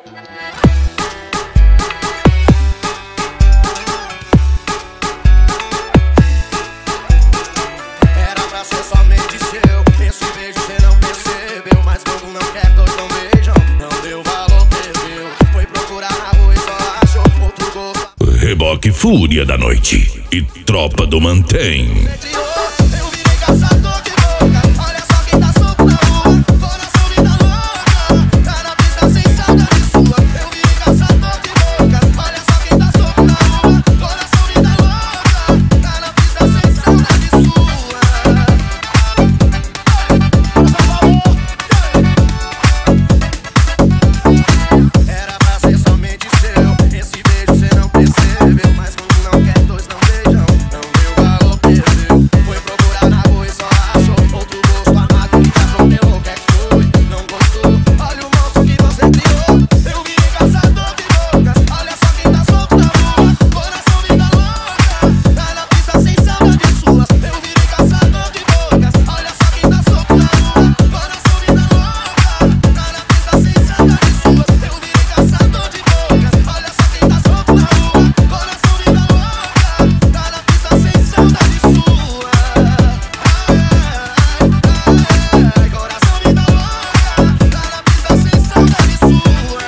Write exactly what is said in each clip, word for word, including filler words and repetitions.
Era pra ser somente seu. Esse beijo cê não percebeu. Mas quando não quer, dois não beijam. Não deu valor, perdeu. Foi procurar na rua e só achou outro gosto. Reboque Fúria da Noite e Tropa do Mantém. Eu virei caçador de boca. Olha só quem tá solto na rua. Coração vida louca. Tá na pista sem saudade sua. Eu virei caçador de boca. Olha só quem tá solto na rua. Coração vida louca. Tá na pista sem saudade sua. Era pra ser somente seu. Esse beijo cê não percebeu. Mas quando não quer, dois não beijam. Não deu valor, perdeu. Foi procurar na rua e só achou outro gosto amargo que te atropelou. Quer que foi? Não gostou? Olha o monstro que você criou. Eu virei caçador de bocas. Olha só quem tá solto na rua. Coração vida louca. Tá na pista sem saudade sua. Eu virei caçador de bocas. Olha só quem tá solto na rua. Coração vida louca. Tá na pista sem saudade sua. Eu virei caçador de bocas. Olha só quem tá solto na rua. Coração vida louca. Tá na pista sem saudade sua. Ai, coração vida louca. Tá na pista sem saudade sua.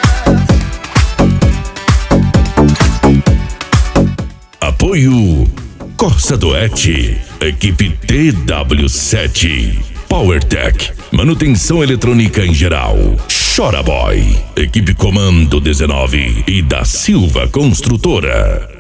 Apoio Corsa Duet, equipe T W sete, PowerTech, manutenção eletrônica em geral. Chora Boy, equipe Comando dezenove e da Silva Construtora.